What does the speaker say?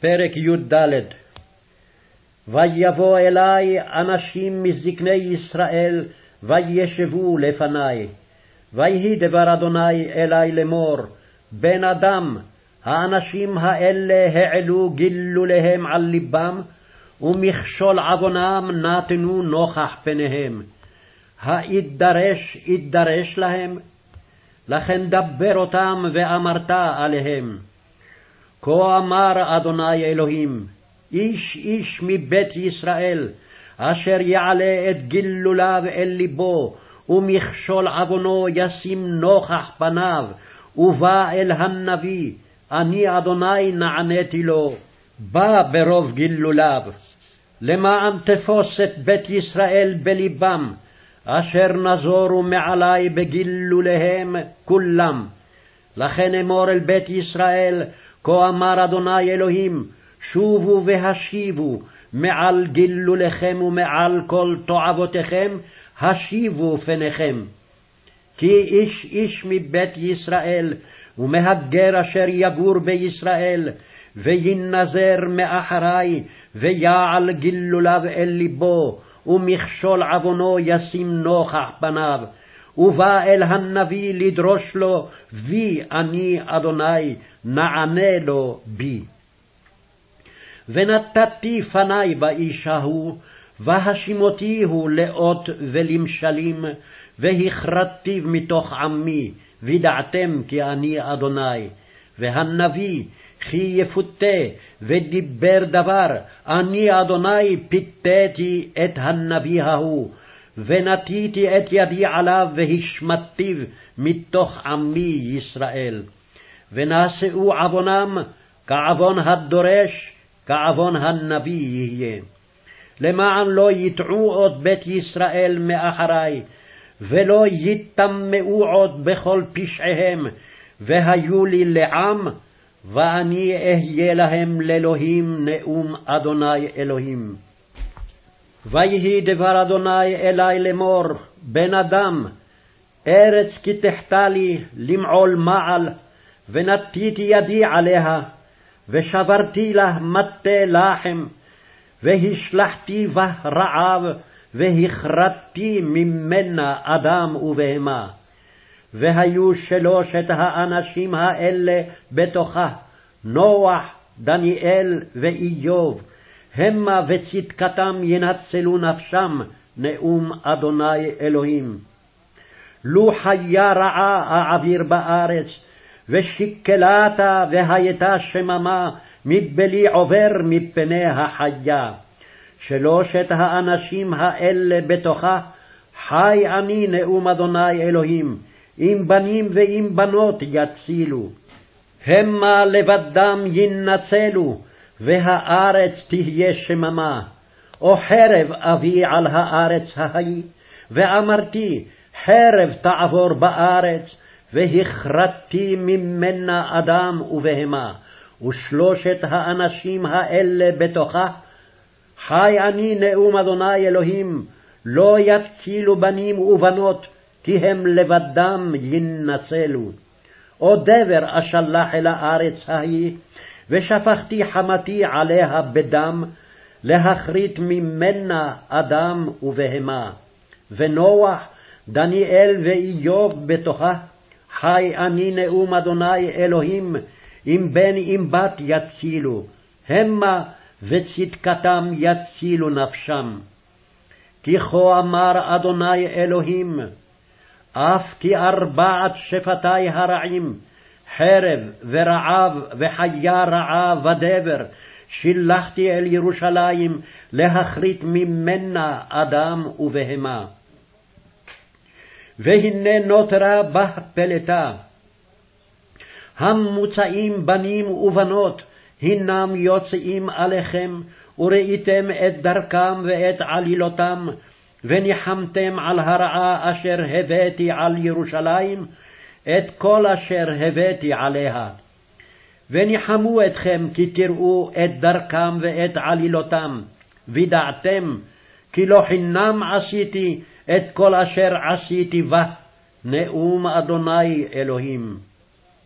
פרק י"ד. ויבוא אלי אנשים מזקני ישראל, וישבו לפני. ויהי דבר אדוני אלי לאמור, בן אדם, האנשים האלה העלו גילוליהם על לבם, ומכשול עוונם נתנו נוכח פניהם. אדרש להם? לכן דבר אותם ואמרת עליהם. כה אמר אדוני אלוהים, איש איש מבית ישראל, אשר יעלה את גילוליו אל ליבו, ומכשול עוונו ישים נוכח פניו, ובא אל הנביא, אני אדוני נעניתי לו, בא ברוב גילוליו. למען תפוס את בית ישראל בליבם, אשר נזורו מעלי בגילוליהם כולם. לכן אמור אל בית ישראל, כה אמר אדוני אלוהים, שובו והשיבו מעל גילוליכם ומעל כל תועבותיכם, השיבו פניכם. כי איש איש מבית ישראל ומהגר אשר יגור בישראל, וינזר מאחרי, ויעל גילוליו אל ליבו, ומכשול עוונו ישים נוכח פניו, ובא אל הנביא לדרוש לו, וי אני אדוני נענה לו בי. ונתתי פני באיש ההוא, והשימותיהו לאות ולמשלים, והכרתיו מתוך עמי, וידעתם כי אני אדוני. והנביא כי יפותה ודיבר דבר, אני אדוני פיתיתי את הנביא ההוא, ונתיתי את ידי עליו והשמטיו מתוך עמי ישראל. ונעשאו עוונם כעוון הדורש, כעוון הנביא יהיה. למען לא יטעו עוד בית ישראל מאחרי, ולא יטמאו עוד בכל פשעיהם, והיו לי לעם, ואני אהיה להם לאלוהים, נאום אדוני אלוהים. ויהי דבר אדוני אלי לאמור, בן אדם, ארץ כי תחתה לי למעול מעל, ונתיתי ידי עליה, ושברתי לה מטה לחם, והשלחתי בה רעב, והכרתתי ממנה אדם ובהמה. והיו שלושת האנשים האלה בתוכה, נוח, דניאל ואיוב, המה וצדקתם ינצלו נפשם, נאום אדוני אלוהים. לו חיה רעה אעביר בארץ, ושקלתה והייתה שממה, מבלי עובר מפני החיה. שלושת האנשים האלה בתוכה, חי אני נאום אדוני אלוהים, אם בנים ואם בנות יצילו. המה לבדם ינצלו, והארץ תהיה שממה. או חרב אביא על הארץ ההיא, ואמרתי, חרב תעבור בארץ, והכרתתי ממנה אדם ובהמה. ושלושת האנשים האלה בתוכה, חי אני נאום אדוני אלוהים, לא יצילו בנים ובנות, כי הם לבדם ינצלו. או דבר אשלח אל הארץ ההיא, ושפכתי חמתי עליה בדם, להכרית ממנה אדם ובהמה. ונוח, דניאל ואיוב בתוכה, חי אני נאום אדוני אלוהים, אם בן אם בת יצילו, המה וצדקתם יצילו נפשם. כי כה אמר אדוני אלוהים, אף כי ארבעת שפתי הרעים, חרב ורעב וחיה רעה ודבר, שילחתי אל ירושלים להכרית ממנה אדם ובהמה. והנה נותרה בה פלטה, המוצאים בנים ובנות, הנם יוצאים עליכם, וראיתם את דרכם ואת עלילותם, וניחמתם על הרעה אשר הבאתי על ירושלים, את כל אשר הבאתי עליה. וניחמו אתכם כי תראו את דרכם ואת עלילותם, וידעתם כי לא חינם עשיתי את כל אשר עשיתי בה, נאום אדוני אלוהים.